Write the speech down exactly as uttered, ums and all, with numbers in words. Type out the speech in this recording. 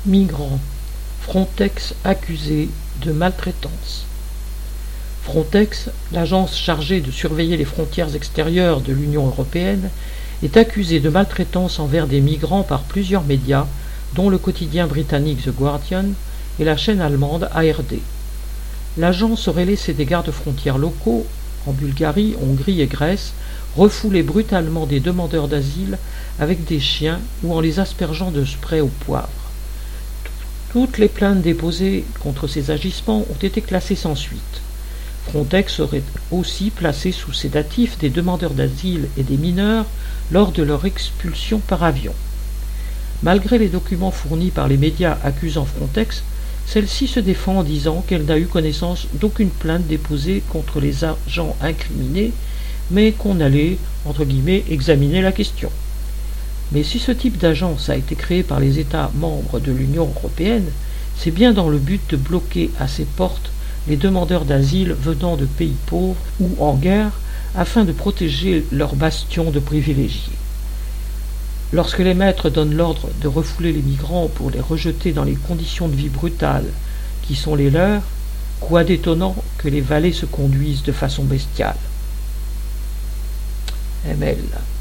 Migrants. Frontex accusé de maltraitance. Frontex, l'agence chargée de surveiller les frontières extérieures de l'Union européenne, est accusée de maltraitance envers des migrants par plusieurs médias, dont le quotidien britannique The Guardian et la chaîne allemande A R D. L'agence aurait laissé des gardes-frontières locaux, en Bulgarie, Hongrie et Grèce, refouler brutalement des demandeurs d'asile avec des chiens ou en les aspergeant de spray au poivre. Toutes les plaintes déposées contre ces agissements ont été classées sans suite. Frontex aurait aussi placé sous sédatif des demandeurs d'asile et des mineurs lors de leur expulsion par avion. Malgré les documents fournis par les médias accusant Frontex, celle-ci se défend en disant qu'elle n'a eu connaissance d'aucune plainte déposée contre les agents incriminés, mais qu'on allait, entre guillemets, examiner la question. Mais si ce type d'agence a été créé par les États membres de l'Union européenne, c'est bien dans le but de bloquer à ses portes les demandeurs d'asile venant de pays pauvres ou en guerre, afin de protéger leurs bastions de privilégiés. Lorsque les maîtres donnent l'ordre de refouler les migrants pour les rejeter dans les conditions de vie brutales qui sont les leurs, quoi d'étonnant que les valets se conduisent de façon bestiale. M L